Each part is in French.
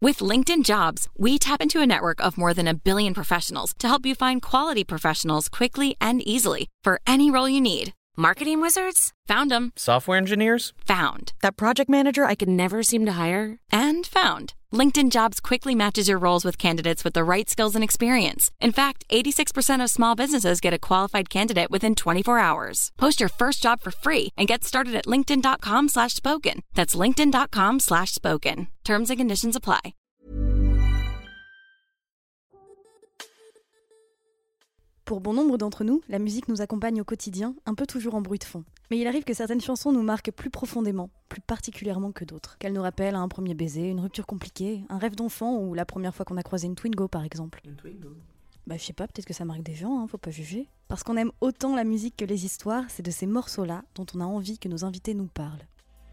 With LinkedIn Jobs, we tap into a network of more than 1 billion professionals to help you find quality professionals quickly and easily for any role you need. Marketing wizards? Found them. Software engineers? Found. That project manager I could never seem to hire? And found. LinkedIn Jobs quickly matches your roles with candidates with the right skills and experience. In fact, 86% of small businesses get a qualified candidate within 24 hours. Post your first job for free and get started at linkedin.com/spoken. That's linkedin.com/spoken. Terms and conditions apply. Pour bon nombre d'entre nous, la musique nous accompagne au quotidien, un peu toujours en bruit de fond. Mais il arrive que certaines chansons nous marquent plus profondément, plus particulièrement que d'autres. Qu'elles nous rappellent un premier baiser, une rupture compliquée, un rêve d'enfant ou la première fois qu'on a croisé une Twingo par exemple. Une Twingo? Je sais pas, peut-être que ça marque des gens, faut pas juger. Parce qu'on aime autant la musique que les histoires, c'est de ces morceaux-là dont on a envie que nos invités nous parlent.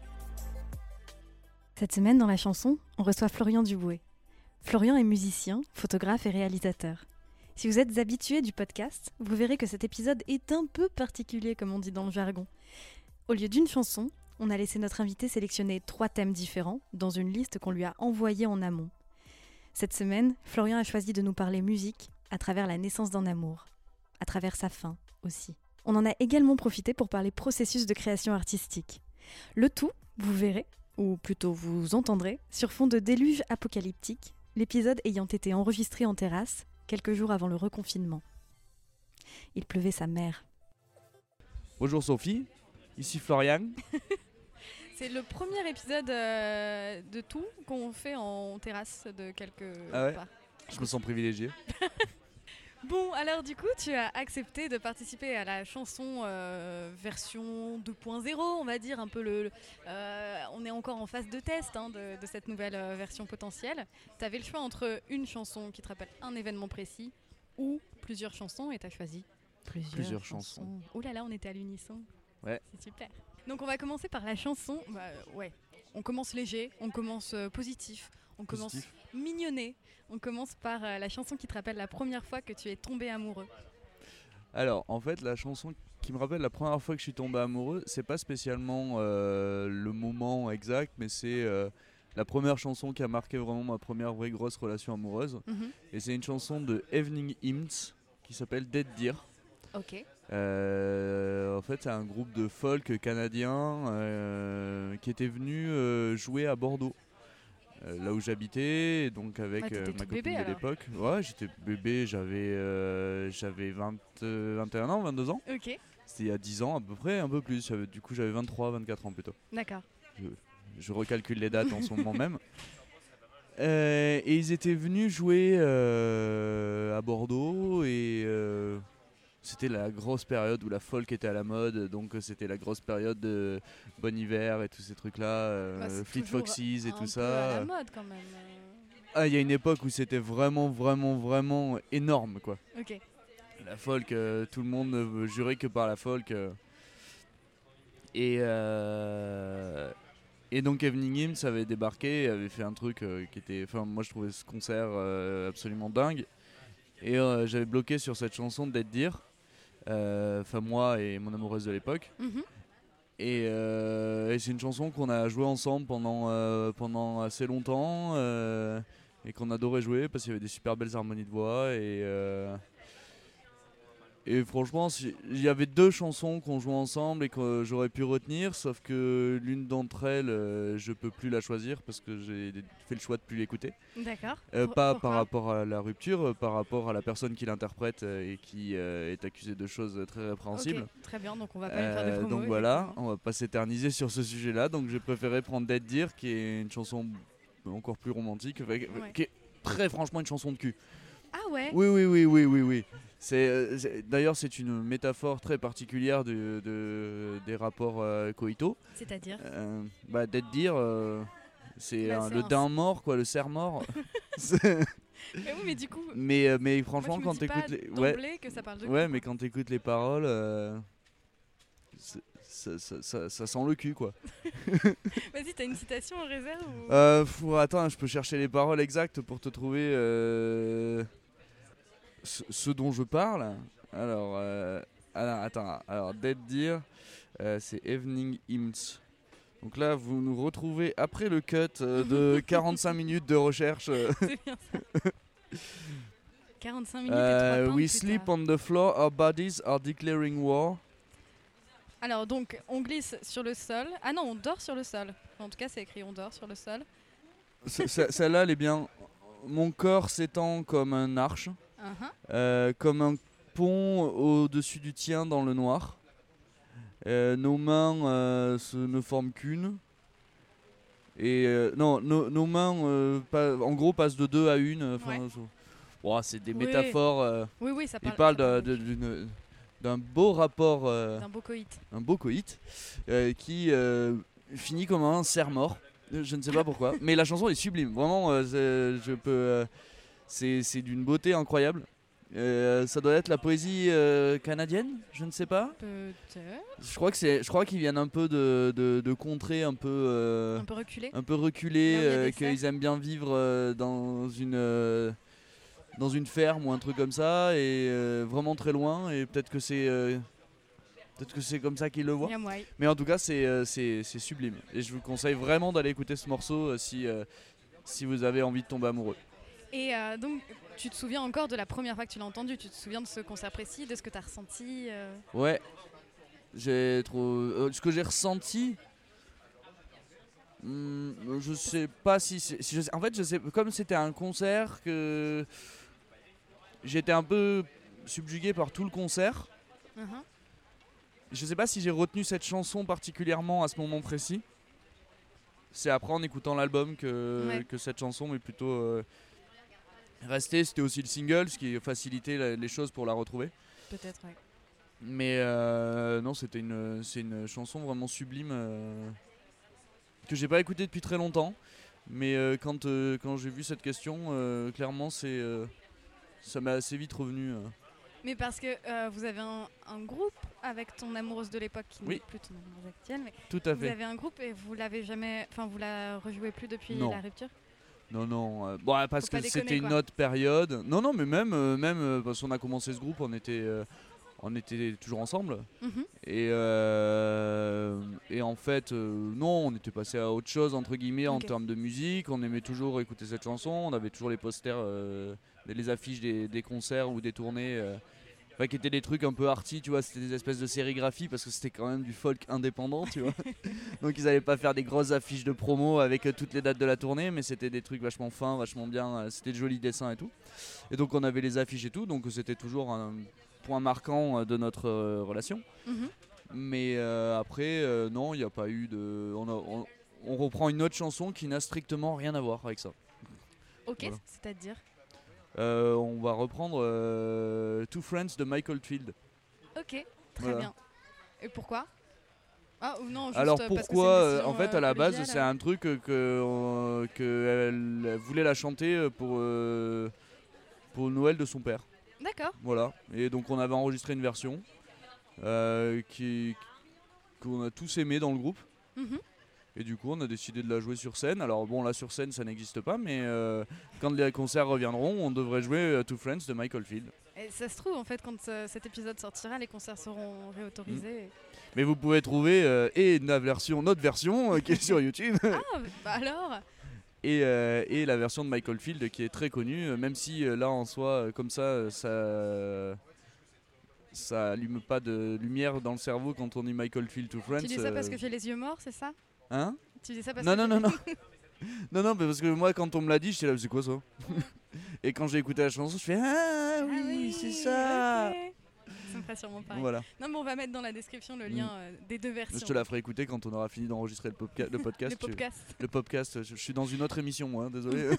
Cette semaine, dans la chanson, on reçoit Florian Duboué. Florian est musicien, photographe et réalisateur. Si vous êtes habitué du podcast, vous verrez que cet épisode est un peu particulier, comme on dit dans le jargon. Au lieu d'une chanson, on a laissé notre invité sélectionner 3 thèmes différents dans une liste qu'on lui a envoyée en amont. Cette semaine, Florian a choisi de nous parler musique à travers la naissance d'un amour, à travers sa fin aussi. On en a également profité pour parler processus de création artistique. Le tout, vous verrez, ou plutôt vous entendrez, sur fond de déluge apocalyptique, l'épisode ayant été enregistré en terrasse, quelques jours avant le reconfinement. Il pleuvait sa mère. Bonjour Sophie, ici Florian. C'est le premier épisode de tout qu'on fait en terrasse de quelque part. Je me sens privilégié. Bon, alors du coup, tu as accepté de participer à la chanson version 2.0, on va dire, un peu on est encore en phase de test de cette nouvelle version potentielle. Tu avais le choix entre une chanson qui te rappelle un événement précis ou plusieurs chansons et tu as choisi plusieurs chansons. Oh là là, on était à l'unisson. Ouais. C'est super. Donc on va commencer par la chanson. On commence léger, on commence positif, on commence mignonné. On commence par la chanson qui te rappelle la première fois que tu es tombé amoureux. Alors, en fait, la chanson qui me rappelle la première fois que je suis tombé amoureux, c'est pas spécialement le moment exact, mais c'est la première chanson qui a marqué vraiment ma première vraie grosse relation amoureuse. Mm-hmm. Et c'est une chanson de Evening Hymns qui s'appelle Dead Deer. Ok. En fait, c'est un groupe de folk canadien qui était venu jouer à Bordeaux. Là où j'habitais, donc avec ma copine de l'époque. Ouais, j'étais bébé, j'avais 21 ans, 22 ans. Ok. C'était il y a 10 ans à peu près, un peu plus. Du coup, j'avais 23, 24 ans plutôt. D'accord. Je recalcule les dates en ce moment même. Et ils étaient venus jouer à Bordeaux et c'était la grosse période où la folk était à la mode, donc c'était la grosse période de Bon Hiver et tous ces trucs-là, Fleet Foxes et tout ça. Un peu à la mode quand même. Il y a une époque où c'était vraiment énorme, quoi. Ok. La folk, tout le monde jurait que par la folk. Et donc Evening Hymns avait débarqué, avait fait un truc qui était... Enfin, moi je trouvais ce concert absolument dingue. Et j'avais bloqué sur cette chanson de Dead Deer. Enfin moi et mon amoureuse de l'époque. Mm-hmm. Et c'est une chanson qu'on a jouée ensemble pendant assez longtemps et qu'on adorait jouer parce qu'il y avait des super belles harmonies de voix et franchement il y avait 2 chansons qu'on jouait ensemble et que j'aurais pu retenir, sauf que l'une d'entre elles je peux plus la choisir parce que j'ai fait le choix de plus l'écouter. D'accord. Pas par rapport à la rupture, par rapport à la personne qui l'interprète et qui est accusée de choses très répréhensibles. Okay, très bien, donc on va pas lui faire de promo. Donc voilà, on va pas s'éterniser sur ce sujet-là, donc j'ai préféré prendre Dead Deer qui est une chanson encore plus romantique, qui est très franchement une chanson de cul. Ah ouais. Oui. D'ailleurs, c'est une métaphore très particulière des rapports coïtaux. C'est-à-dire Dead Deer, c'est le daim mort, quoi, le cerf mort. Mais oui, mais du coup. Mais franchement, quand t'écoutes que ça parle de cul, mais quand t'écoutes les paroles, ça sent le cul, quoi. Vas-y, t'as une citation en réserve ou... Attends, je peux chercher les paroles exactes pour te trouver ce dont je parle. Alors, attends. Alors, Dead Deer, c'est Evening Hymns. Donc là, vous nous retrouvez après le cut de 45 minutes de recherche. C'est bien ça. 45 minutes et 3 temps. We sleep on the floor, our bodies are declaring war. Alors donc, on glisse sur le sol. Ah non, on dort sur le sol. En tout cas, c'est écrit on dort sur le sol. Celle-là, elle est bien. Mon corps s'étend comme un arche, comme un pont au-dessus du tien dans le noir. Nos mains ne forment qu'une. Et non, nos mains en gros passent de 2 à 1. C'est des métaphores. Oui, ça parle. Il parle d'un beau rapport. D'un beau coït. Un beau coït qui finit comme un cerf-mort. Je ne sais pas pourquoi. Mais la chanson est sublime. Vraiment, c'est d'une beauté incroyable. Ça doit être la poésie canadienne, je ne sais pas. Peut-être. Je crois qu'ils viennent un peu de contrées un peu reculées, qu'ils aiment bien vivre dans une ferme ou un truc comme ça, et vraiment très loin. Et peut-être que c'est comme ça qu'ils le voient. Mais en tout cas, c'est sublime. Et je vous conseille vraiment d'aller écouter ce morceau si vous avez envie de tomber amoureux. Et donc, tu te souviens encore de la première fois que tu l'as entendu? Tu te souviens de ce concert précis, de ce que tu as ressenti? Ouais, ce que j'ai ressenti, je sais pas en fait, je sais, comme c'était un concert que j'étais un peu subjugué par tout le concert. Je sais pas si j'ai retenu cette chanson particulièrement à ce moment précis. C'est après en écoutant l'album que cette chanson m'est plutôt restée. C'était aussi le single, ce qui facilitait les choses pour la retrouver. Peut-être, ouais. Mais non, c'est une chanson vraiment sublime que j'ai pas écoutée depuis très longtemps. Mais quand j'ai vu cette question, clairement, ça m'est assez vite revenu. Mais parce que vous avez un groupe avec ton amoureuse de l'époque qui n'est plus ton amoureuse actuelle, mais tout à fait. Vous avez un groupe et vous l'avez jamais, vous la rejouez plus depuis la rupture? Non, parce que c'était une autre période. Non, mais même parce qu'on a commencé ce groupe, on était toujours ensemble. Et en fait, non, on était passé à autre chose entre guillemets en termes de musique. On aimait toujours écouter cette chanson. On avait toujours les posters, les affiches des concerts ou des tournées. Qui étaient des trucs un peu arty, tu vois, c'était des espèces de sérigraphies parce que c'était quand même du folk indépendant, tu vois. Donc ils allaient pas faire des grosses affiches de promo avec toutes les dates de la tournée, mais c'était des trucs vachement fins, vachement bien, c'était de jolis dessins et tout. Et donc on avait les affiches et tout, donc c'était toujours un point marquant de notre relation. Mais après, non, il n'y a pas eu de... On reprend une autre chanson qui n'a strictement rien à voir avec ça. Ok, voilà. C'est-à-dire on va reprendre Two Friends de Michael Field. Ok, très bien. Et pourquoi? Non, juste alors pourquoi en fait à la base c'est un truc que elle voulait la chanter pour Noël de son père. D'accord. Voilà, et donc on avait enregistré une version qu'on a tous aimé dans le groupe. Et du coup on a décidé de la jouer sur scène. Alors bon, là sur scène ça n'existe pas, mais quand les concerts reviendront, on devrait jouer Two Friends de Michael Field. Et ça se trouve en fait, quand cet épisode sortira, les concerts seront réautorisés. Mais vous pouvez trouver notre version qui est sur YouTube. Alors et la version de Michael Field qui est très connue, même si là en soi comme ça allume pas de lumière dans le cerveau quand on dit Michael Field to Friends. Tu dis ça parce que j'ai les yeux morts, c'est ça? Hein? Tu dis ça parce non, que non, non, mais parce que moi quand on me l'a dit, j'étais là, c'est quoi ça? Et quand j'ai écouté la chanson, je fais oui, c'est ça. Okay. Ça me ferait sûrement pareil. Voilà. Non, mais on va mettre dans la description le lien des deux versions. Je te la ferai écouter quand on aura fini d'enregistrer le podcast. Le podcast. Je suis dans une autre émission, moi, désolé.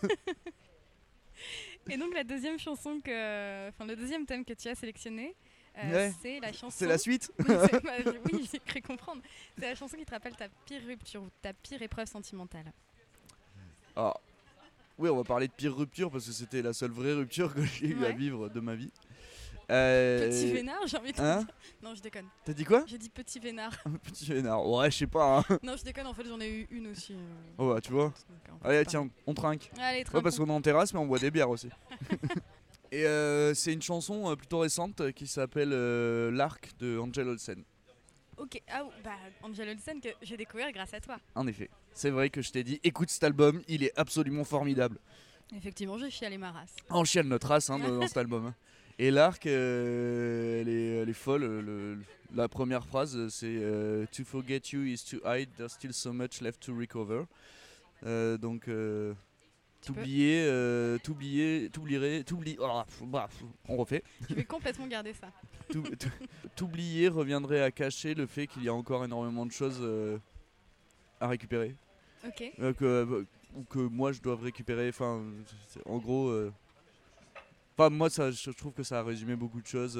Et donc la deuxième chanson le deuxième thème que tu as sélectionné, c'est la chanson. C'est la suite. Oui, j'ai cru comprendre. C'est la chanson qui te rappelle ta pire rupture ou ta pire épreuve sentimentale. Ah, oui, on va parler de pire rupture parce que c'était la seule vraie rupture que j'ai eu à vivre de ma vie. Petit vénard, j'ai envie de dire. Non, je déconne. T'as dit quoi? J'ai dit petit vénard. Petit vénard, ouais, je sais pas. Hein. Non, je déconne, en fait, j'en ai eu une aussi. Oh, bah, tu vois. Allez, tiens, on trinque. Allez, trinque. Ouais, parce qu'on est en terrasse, mais on boit des bières aussi. Et c'est une chanson plutôt récente qui s'appelle L'Arc de Angel Olsen. Ok, Angel Olsen que j'ai découvert grâce à toi. En effet, c'est vrai que je t'ai dit, écoute cet album, il est absolument formidable. Effectivement, j'ai chialé ma race. On chiale notre race dans cet album. Hein. Et l'arc, elle est folle. La première phrase, c'est To forget you is to hide, there's still so much left to recover. Donc, t'oublier, on refait. Je vais complètement garder ça. T'oublier reviendrait à cacher le fait qu'il y a encore énormément de choses à récupérer. Ok. Ou que moi je dois récupérer. Enfin, en gros. Moi, je trouve que ça a résumé beaucoup de choses.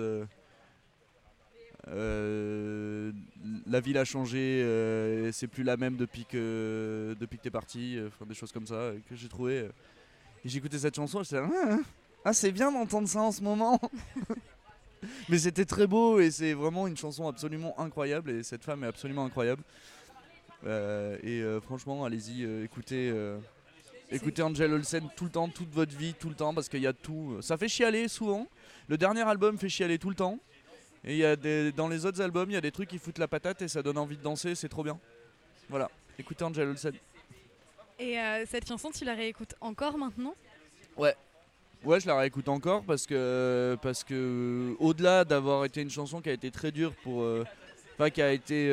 La ville a changé, c'est plus la même depuis que t'es parti. Des choses comme ça que j'ai trouvé. Et j'ai écouté cette chanson et j'étais là, c'est bien d'entendre ça en ce moment. Mais c'était très beau et c'est vraiment une chanson absolument incroyable et cette femme est absolument incroyable. Franchement, allez-y, écoutez Angel Olsen tout le temps, toute votre vie, tout le temps, parce qu'il y a tout. Ça fait chialer souvent. Le dernier album fait chialer tout le temps. Et dans les autres albums, il y a des trucs qui foutent la patate et ça donne envie de danser, c'est trop bien. Voilà, écoutez Angel Olsen. Et cette chanson, tu la réécoutes encore maintenant ? Ouais, je la réécoute encore parce que au-delà d'avoir été une chanson qui a été très dure pour... qui a été...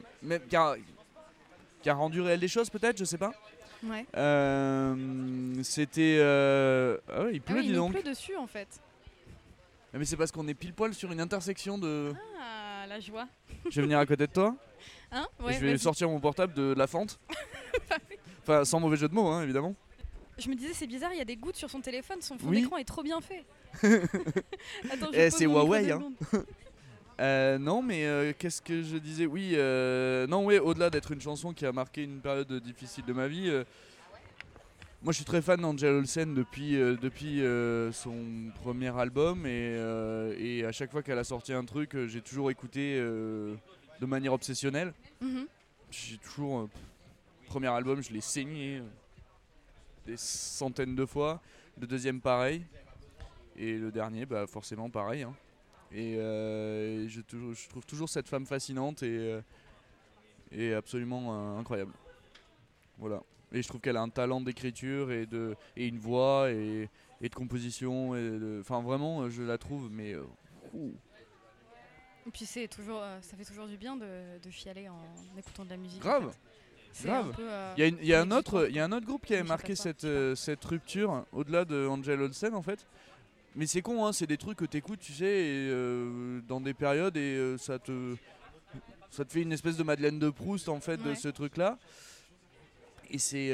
qui a rendu réel des choses peut-être, je sais pas. Ouais. C'était... Ah ouais, il pleut, dis donc. Il pleut dessus en fait. Mais c'est parce qu'on est pile poil sur une intersection de... Ah, la joie. Je vais venir à côté de toi. Hein ? Ouais, et je vais sortir mon portable de la fente. Enfin, sans mauvais jeu de mots, hein, évidemment. Je me disais, c'est bizarre, il y a des gouttes sur son téléphone, son fond Oui. d'écran est trop bien fait. Attends, c'est Huawei, hein. Non, mais qu'est-ce que je disais ? Oui, au-delà d'être une chanson qui a marqué une période difficile de ma vie, moi je suis très fan d'Angel Olsen depuis son premier album et à chaque fois qu'elle a sorti un truc, j'ai toujours écouté de manière obsessionnelle. Mm-hmm. J'ai toujours... premier album, je l'ai saigné des centaines de fois. Le deuxième, pareil. Et le dernier, forcément pareil. Hein. Et je trouve toujours cette femme fascinante et absolument incroyable. Voilà. Et je trouve qu'elle a un talent d'écriture et une voix et de composition. Enfin, vraiment, je la trouve, mais... Et puis c'est toujours, ça fait toujours du bien de chialer en écoutant de la musique. Grave. En fait. Grave. Il y a un autre groupe qui avait marqué cette rupture au-delà de Angel Olsen en fait. Mais c'est con, hein, c'est des trucs que t'écoutes, tu sais, dans des périodes et ça te fait une espèce de Madeleine de Proust en fait de ce truc-là. Et c'est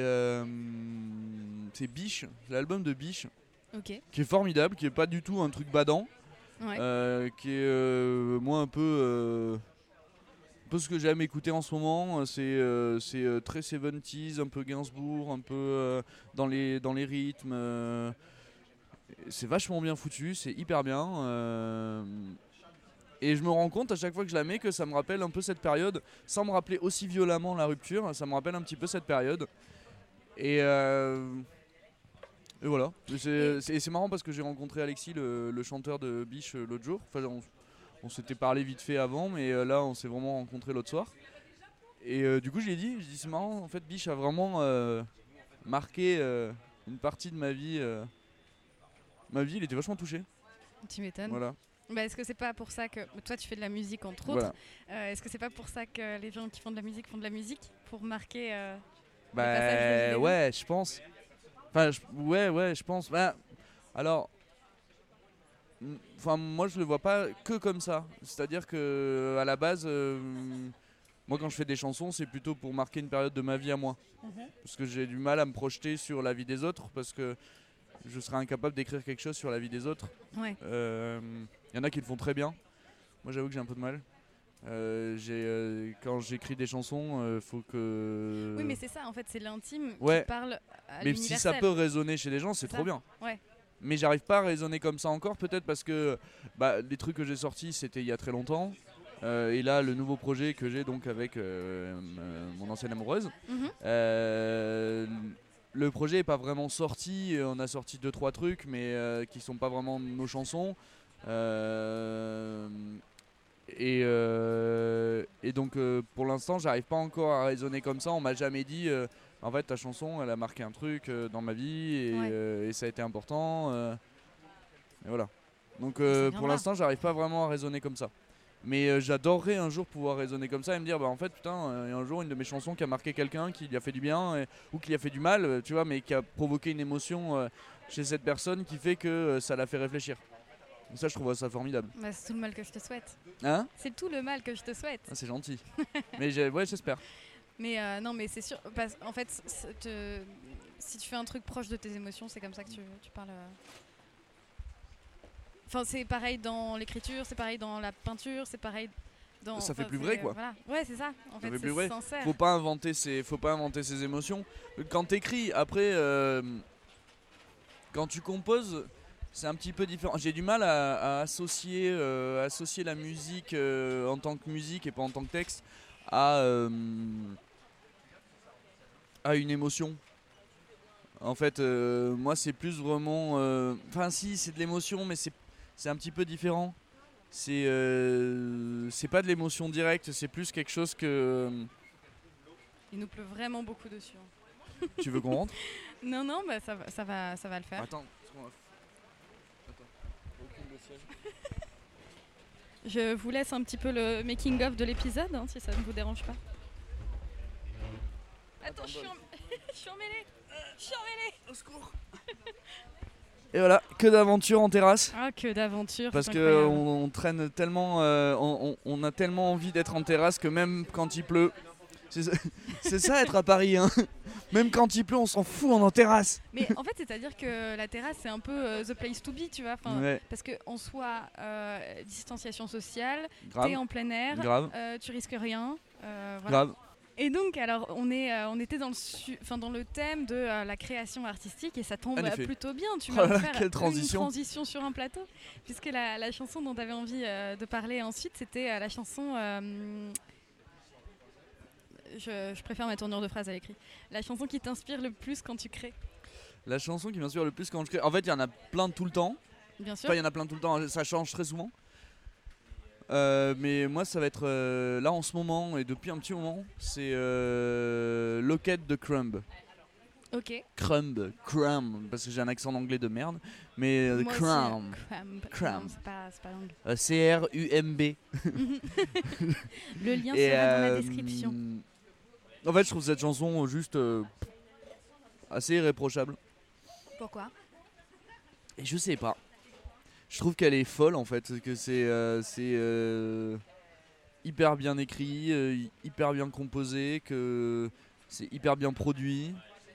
Biche, l'album de Biche, qui est formidable, qui est pas du tout un truc badant, qui est moi un peu ce que j'aime écouter en ce moment. C'est très 70s, un peu Gainsbourg, un peu dans les rythmes. C'est vachement bien foutu, c'est hyper bien. Et je me rends compte à chaque fois que je la mets que ça me rappelle un peu cette période, sans me rappeler aussi violemment la rupture, ça me rappelle un petit peu cette période. Et voilà. C'est marrant parce que j'ai rencontré Alexis, le chanteur de Biche, l'autre jour. Enfin, on s'était parlé vite fait avant, mais là on s'est vraiment rencontré l'autre soir. Et du coup je lui ai dit c'est marrant, en fait Biche a vraiment marqué une partie de ma vie. Ma vie, il était vachement touché. Tu m'étonnes. Voilà. Est-ce que c'est pas pour ça que toi tu fais de la musique entre autres, est-ce que c'est pas pour ça que les gens qui font de la musique pour marquer les passages de vie? Ouais, je pense. Enfin, je pense. Alors, moi je le vois pas que comme ça. C'est-à-dire que à la base, moi quand je fais des chansons, c'est plutôt pour marquer une période de ma vie à moi, parce que j'ai du mal à me projeter sur la vie des autres, parce que je serais incapable d'écrire quelque chose sur la vie des autres. Ouais. Y en a qui le font très bien. Moi j'avoue que j'ai un peu de mal. Quand j'écris des chansons, faut que... Oui mais c'est ça en fait, c'est l'intime qui parle à mais l'universel. si ça peut résonner chez les gens, c'est trop bien. Ouais. Mais j'arrive pas à raisonner comme ça encore, peut-être parce que les trucs que j'ai sortis c'était il y a très longtemps. Et là le nouveau projet que j'ai donc avec mon ancienne amoureuse, le projet est pas vraiment sorti, on a sorti 2-3 trucs mais qui sont pas vraiment nos chansons. Et donc pour l'instant j'arrive pas encore à raisonner comme ça. On m'a jamais dit en fait ta chanson elle a marqué un truc dans ma vie et ça a été important et voilà. Donc pour l'instant j'arrive pas vraiment à raisonner comme ça. Mais j'adorerais un jour pouvoir raisonner comme ça et me dire bah en fait putain il y a un jour une de mes chansons qui a marqué quelqu'un, qui lui a fait du bien ou qui lui a fait du mal, tu vois, mais qui a provoqué une émotion chez cette personne qui fait que ça l'a fait réfléchir. Ça je trouve ça formidable. Bah, c'est tout le mal que je te souhaite. Hein? C'est tout le mal que je te souhaite. Ah, c'est gentil. Mais ouais j'espère. Mais non, mais c'est sûr. En fait, si tu fais un truc proche de tes émotions, c'est comme ça que tu parles. Enfin, c'est pareil dans l'écriture, c'est pareil dans la peinture, c'est pareil dans. Ça fait plus vrai quoi. Voilà. Ouais, c'est ça. En fait, c'est sincère. Faut pas inventer ses émotions. Quand t'écris, après, quand tu composes, c'est un petit peu différent. J'ai du mal à associer la musique en tant que musique et pas en tant que texte à une émotion. En fait, moi, c'est plus vraiment. Enfin, si, c'est de l'émotion, mais c'est un petit peu différent. C'est pas de l'émotion directe, c'est plus quelque chose que. Il nous pleut vraiment beaucoup dessus. Tu veux qu'on rentre? Non, bah ça va le faire. Attends. Je vous laisse un petit peu le making of de l'épisode, hein, si ça ne vous dérange pas. Attends, je suis emmêlée. Au secours. Et voilà, que d'aventures en terrasse. Ah, que d'aventures. Parce qu'on traîne tellement, on a tellement envie d'être en terrasse que même quand il pleut, c'est ça être à Paris, hein. Même quand il pleut, on s'en fout, on est en terrasse. Mais en fait, c'est-à-dire que la terrasse, c'est un peu the place to be, tu vois. Ouais. Parce qu'en soi, distanciation sociale, Grave. t'es en plein air, Grave. tu risques rien. Voilà. Grave. Et donc, alors, on était dans le thème de la création artistique et ça tombe plutôt bien. Tu vas faire quelle transition. une transition sur un plateau. Puisque la chanson dont tu avais envie de parler ensuite, c'était la chanson... Je préfère ma tournure de phrase à l'écrit. La chanson qui t'inspire le plus quand tu crées. La chanson qui m'inspire le plus quand je crée. En fait, il y en a plein tout le temps. Bien sûr. Enfin, il y en a plein tout le temps, ça change très souvent. Mais moi, ça va être là en ce moment et depuis un petit moment, c'est Locket de Crumb. Ok. Crumb, parce que j'ai un accent anglais de merde. Mais Crumb. Non, c'est pas langue. C-R-U-M-B. Le lien sera dans la description. En fait, je trouve cette chanson juste assez irréprochable. Pourquoi? Et je sais pas. Je trouve qu'elle est folle en fait, que c'est hyper bien écrit, hyper bien composé, que c'est hyper bien produit.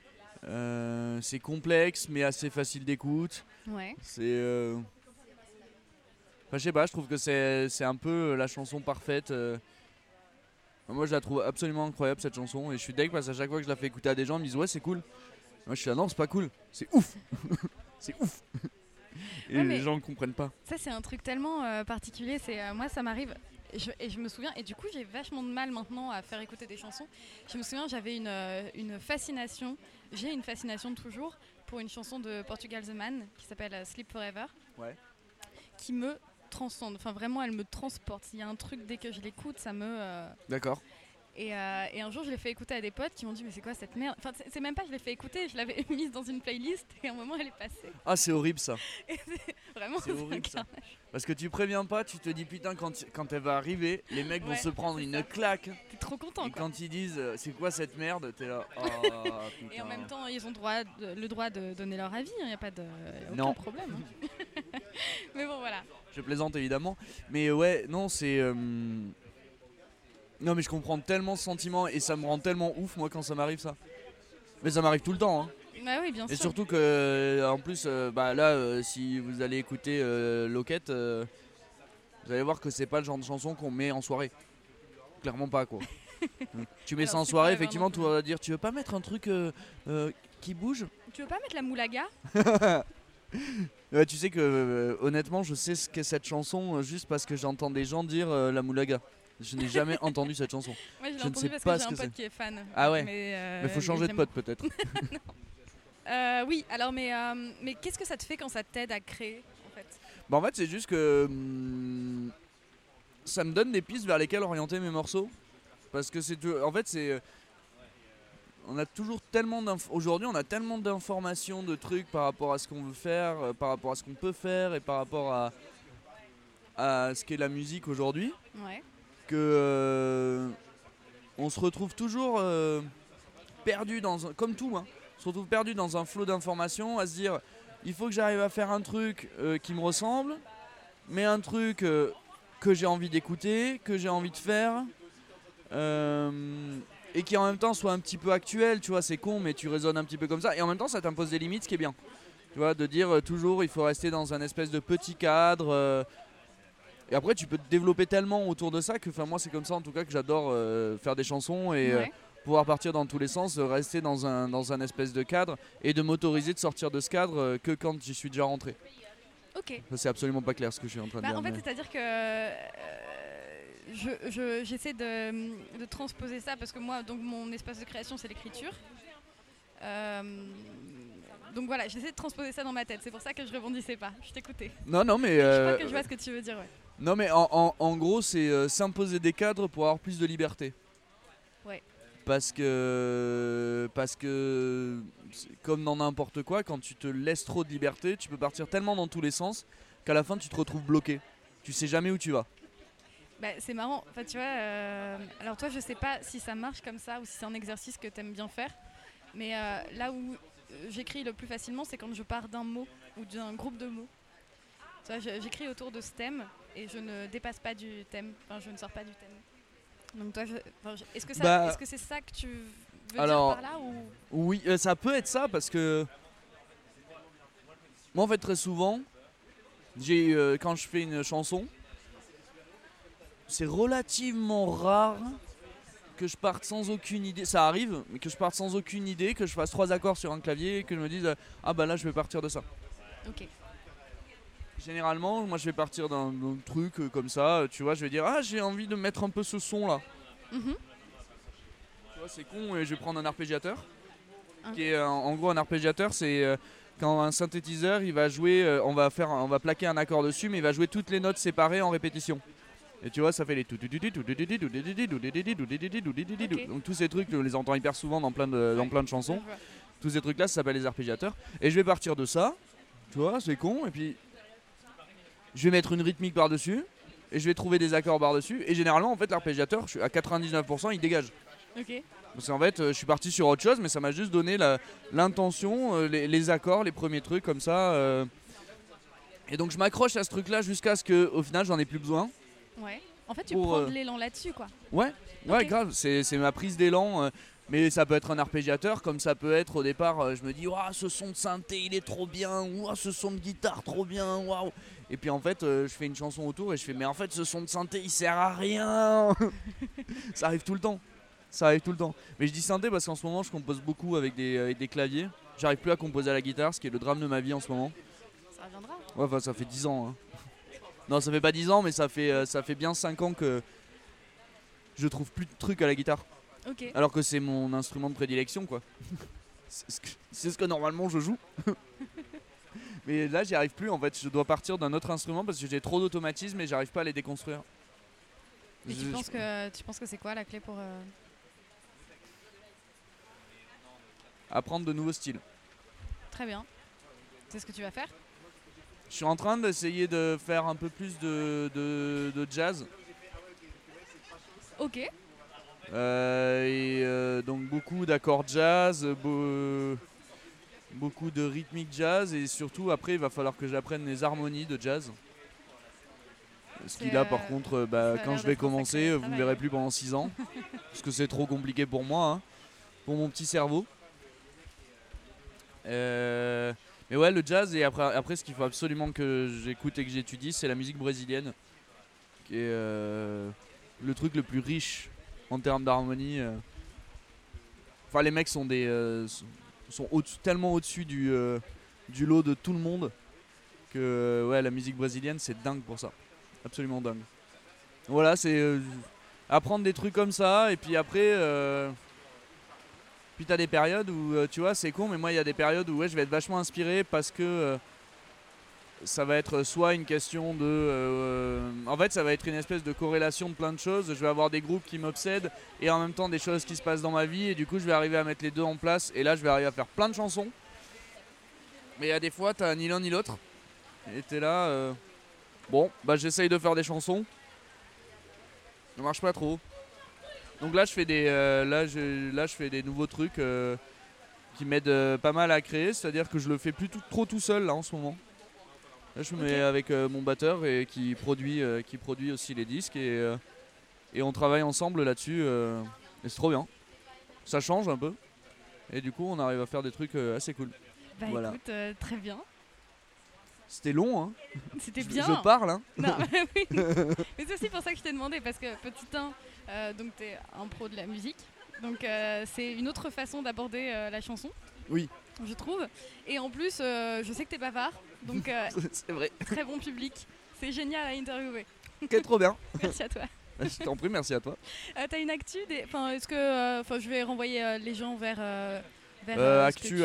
C'est complexe mais assez facile d'écoute. Ouais. C'est. Enfin, je sais pas, je trouve que c'est un peu la chanson parfaite. Moi je la trouve absolument incroyable cette chanson et je suis deg parce qu'à chaque fois que je la fais écouter à des gens ils me disent ouais c'est cool. Moi je suis là non c'est pas cool, c'est ouf. C'est ouf. Et les gens ne comprennent pas. Ça c'est un truc tellement particulier, moi ça m'arrive et je me souviens et du coup j'ai vachement de mal maintenant à faire écouter des chansons. Je me souviens j'avais une fascination, j'ai une fascination toujours pour une chanson de Portugal The Man qui s'appelle Sleep Forever. Ouais. Qui me transcende, enfin vraiment elle me transporte. Il y a un truc dès que je l'écoute ça me... D'accord. Et un jour je l'ai fait écouter à des potes qui m'ont dit mais c'est quoi cette merde, enfin c'est même pas je l'ai fait écouter, je l'avais mise dans une playlist et à un moment elle est passée. Ah c'est horrible ça. Vraiment c'est horrible ça. Parce que tu préviens pas, tu te dis putain quand elle va arriver, les mecs vont se prendre une claque. T'es trop content. Et quoi. Quand ils disent c'est quoi cette merde, t'es là. Oh, putain. Et en même temps ils ont le droit de donner leur avis, il n'y a pas aucun problème. Hein. Mais bon voilà. Je plaisante évidemment, mais ouais non c'est. Non mais je comprends tellement ce sentiment et ça me rend tellement ouf moi quand ça m'arrive ça. Mais ça m'arrive tout le temps hein. Bah oui bien sûr. Et surtout que en plus là si vous allez écouter Locket vous allez voir que c'est pas le genre de chanson qu'on met en soirée. Clairement pas quoi. Tu mets ça en soirée effectivement tu vas dire tu veux pas mettre un truc qui bouge? Tu veux pas mettre la moulaga? Ouais, tu sais que honnêtement je sais ce qu'est cette chanson juste parce que j'entends des gens dire la moulaga. Je n'ai jamais entendu cette chanson. Ouais, je l'ai je ne entendu sais parce pas que j'ai ce un que pote c'est. qui est fan. Ah ouais. Mais faut changer de pote peut-être. Oui, alors mais qu'est-ce que ça te fait quand ça t'aide à créer en fait? Bah en fait c'est juste que ça me donne des pistes vers lesquelles orienter mes morceaux. Parce que en fait, on a toujours tellement aujourd'hui, on a tellement d'informations, de trucs par rapport à ce qu'on veut faire, par rapport à ce qu'on peut faire et par rapport à ce qu'est la musique aujourd'hui, que on se retrouve toujours perdu comme tout, hein, on se retrouve perdu dans un flot d'informations, à se dire il faut que j'arrive à faire un truc qui me ressemble, mais un truc que j'ai envie d'écouter, que j'ai envie de faire. Et qui en même temps soit un petit peu actuel, tu vois, c'est con, mais tu raisonnes un petit peu comme ça, et en même temps ça t'impose des limites, ce qui est bien, tu vois, de dire toujours il faut rester dans un espèce de petit cadre, et après tu peux te développer tellement autour de ça que, enfin moi c'est comme ça en tout cas que j'adore faire des chansons et pouvoir partir dans tous les sens, rester dans un espèce de cadre et de m'autoriser de sortir de ce cadre que quand j'y suis déjà rentré. Ok. Ça, c'est absolument pas clair ce que je suis en train de dire. En fait, c'est-à-dire que j'essaie de transposer ça parce que moi, donc mon espace de création, c'est l'écriture. Donc voilà, j'essaie de transposer ça dans ma tête. C'est pour ça que je rebondissais pas. Je t'écoutais. Non, mais. Je crois que je vois ce que tu veux dire, ouais. Non, mais en gros, c'est s'imposer des cadres pour avoir plus de liberté. Ouais. Parce que comme dans n'importe quoi, quand tu te laisses trop de liberté, tu peux partir tellement dans tous les sens qu'à la fin tu te retrouves bloqué. Tu sais jamais où tu vas. Bah, c'est marrant, enfin, tu vois, alors toi je sais pas si ça marche comme ça ou si c'est un exercice que t'aimes bien faire, mais là où j'écris le plus facilement c'est quand je pars d'un mot ou d'un groupe de mots. Tu vois, j'écris autour de ce thème et je ne dépasse pas du thème, enfin je ne sors pas du thème. Donc toi, est-ce que c'est ça que tu veux dire par là ou... Oui, ça peut être ça parce que moi en fait très souvent, quand je fais une chanson, c'est relativement rare que je parte sans aucune idée. Ça arrive, mais que je parte sans aucune idée, que je fasse 3 accords sur un clavier et que je me dise ah bah là je vais partir de ça. Ok. Généralement, moi je vais partir d'un truc comme ça, tu vois, je vais dire ah j'ai envie de mettre un peu ce son là. Tu vois, c'est con, et je vais prendre un arpégiateur. Qui est en gros un arpégiateur, c'est quand un synthétiseur il va jouer, on va plaquer un accord dessus, mais il va jouer toutes les notes séparées en répétition. Et tu vois, ça fait les tout. Donc tous ces trucs, on les entend hyper souvent dans plein de chansons. Tous ces trucs là, ça s'appelle les arpégiateurs. Et je vais partir de ça, tu vois, c'est con, et puis je vais mettre une rythmique par-dessus et je vais trouver des accords par-dessus. Et généralement, en fait, l'arpégiateur, à 99%, il dégage. Ok. Parce qu'en fait, je suis parti sur autre chose, mais ça m'a juste donné l'intention, les accords, les premiers trucs comme ça. Et donc, je m'accroche à ce truc-là jusqu'à ce qu'au final, j'en ai plus besoin. Ouais. En fait, tu prends de l'élan là-dessus, quoi. Ouais, grave. C'est ma prise d'élan. Mais ça peut être un arpégiateur, comme ça peut être au départ, je me dis waouh, ce son de synthé il est trop bien, waouh, ce son de guitare trop bien, waouh. Et puis en fait, je fais une chanson autour et je fais mais en fait ce son de synthé il sert à rien. Ça arrive tout le temps. Mais je dis synthé parce qu'en ce moment je compose beaucoup avec des claviers. J'arrive plus à composer à la guitare, ce qui est le drame de ma vie en ce moment. Ça reviendra. Ouais, enfin ça fait 10 ans. Hein. Non, ça fait pas 10 ans, mais ça fait bien 5 ans que je trouve plus de trucs à la guitare. Okay. Alors que c'est mon instrument de prédilection, quoi. c'est ce que normalement je joue. Mais là j'y arrive plus en fait, je dois partir d'un autre instrument parce que j'ai trop d'automatismes et j'arrive pas à les déconstruire. Et tu penses que c'est quoi la clé pour apprendre de nouveaux styles. Très bien. C'est ce que tu vas faire? Je suis en train d'essayer de faire un peu plus de jazz. Ok. Donc beaucoup d'accords jazz, beaucoup de rythmique jazz et surtout après il va falloir que j'apprenne les harmonies de jazz. Ce qui là par contre quand je vais commencer vous me verrez plus pendant 6 ans parce que c'est trop compliqué pour moi, hein, pour mon petit cerveau. Mais ouais, le jazz, et après ce qu'il faut absolument que j'écoute et que j'étudie, c'est la musique brésilienne qui est le truc le plus riche en termes d'harmonie. Enfin les mecs sont tellement au-dessus du lot de tout le monde que ouais, la musique brésilienne c'est dingue pour ça, absolument dingue. Voilà, c'est apprendre des trucs comme ça et puis après puis t'as des périodes où tu vois c'est con mais moi il y a des périodes où ouais, je vais être vachement inspiré parce que ça va être soit une question de... en fait, ça va être une espèce de corrélation de plein de choses. Je vais avoir des groupes qui m'obsèdent et en même temps des choses qui se passent dans ma vie. Et du coup, je vais arriver à mettre les deux en place. Et là, je vais arriver à faire plein de chansons. Mais il y a des fois, t'as ni l'un ni l'autre. Et t'es là... Bon, bah j'essaye de faire des chansons. Ça marche pas trop. Donc là, je fais je fais des nouveaux trucs qui m'aident pas mal à créer. C'est-à-dire que je le fais plus trop tout seul là en ce moment. Là, je me mets avec mon batteur et qui produit aussi les disques et on travaille ensemble là-dessus et c'est trop bien. Ça change un peu et du coup on arrive à faire des trucs assez cool. Bah voilà. Écoute, très bien. C'était long, hein. C'était bien. Je parle, hein. Non, oui. Mais c'est aussi pour ça que je t'ai demandé parce que petit 1, donc t'es un pro de la musique, donc c'est une autre façon d'aborder la chanson. Oui. Je trouve. Et en plus, je sais que t'es bavard, donc c'est vrai. très bon public. C'est génial à interviewer. Ok, trop bien. Merci à toi. Je t'en prie, merci à toi. T'as une actu est-ce que je vais renvoyer les gens vers actu,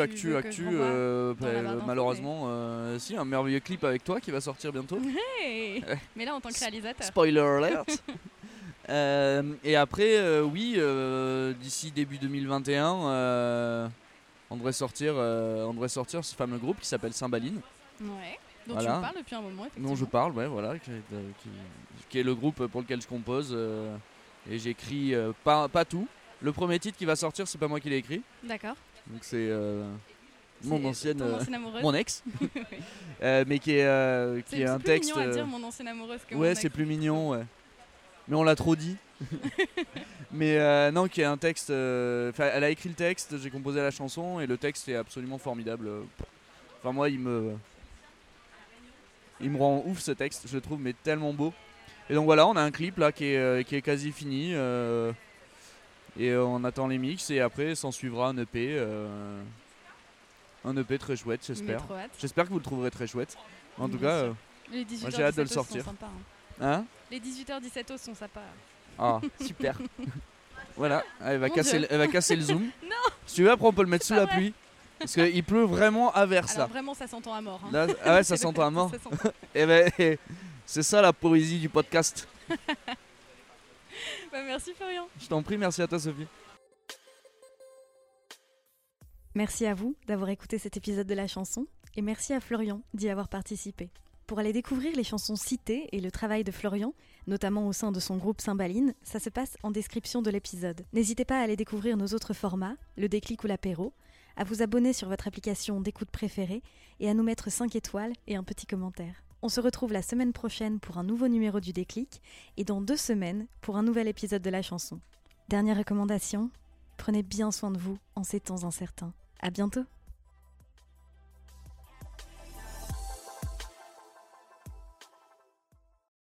malheureusement, si, un merveilleux clip avec toi qui va sortir bientôt. Hey mais là en tant que réalisateur. Spoiler alert. Et après, d'ici début 2021, on devrait sortir ce fameux groupe qui s'appelle Cymbaline. Ouais. Donc voilà. tu me parles depuis un moment, effectivement. Non, je parle, ouais, voilà, qui est le groupe pour lequel je compose. Et j'écris pas tout. Le premier titre qui va sortir, c'est pas moi qui l'ai écrit. D'accord. Donc c'est mon ancienne amoureuse. mon ex. Mais qui est un texte. C'est plus mignon à dire mon ancienne amoureuse que mon ouais, ex. c'est plus mignon, ouais. Mais on l'a trop dit. Mais non, qui est un texte. Elle a écrit le texte, j'ai composé la chanson et le texte est absolument formidable. Enfin moi, il me rend ouf ce texte, je le trouve mais tellement beau. Et donc voilà, on a un clip là qui est quasi fini et on attend les mix et après s'en suivra un EP. Un EP très chouette, j'espère. J'espère que vous le trouverez très chouette. En tout cas, moi j'ai hâte de le sortir. Sont sympas, hein. Les 18h17 sont sympas. Ah, super. Voilà, elle va casser le zoom. Non. Si tu veux, après on peut le mettre sous la pluie. Parce qu'il pleut vraiment à verse là. Alors vraiment ça s'entend à mort. Hein. Là, ah ouais, ça s'entend à mort. Et ben, c'est ça la poésie du podcast. Bah, merci Florian. Je t'en prie, merci à toi Sophie. Merci à vous d'avoir écouté cet épisode de La Chanson et merci à Florian d'y avoir participé. Pour aller découvrir les chansons citées et le travail de Florian, notamment au sein de son groupe Cymbaline, ça se passe en description de l'épisode. N'hésitez pas à aller découvrir nos autres formats, le déclic ou l'apéro, à vous abonner sur votre application d'écoute préférée et à nous mettre 5 étoiles et un petit commentaire. On se retrouve la semaine prochaine pour un nouveau numéro du déclic et dans 2 semaines pour un nouvel épisode de La Chanson. Dernière recommandation, prenez bien soin de vous en ces temps incertains. À bientôt!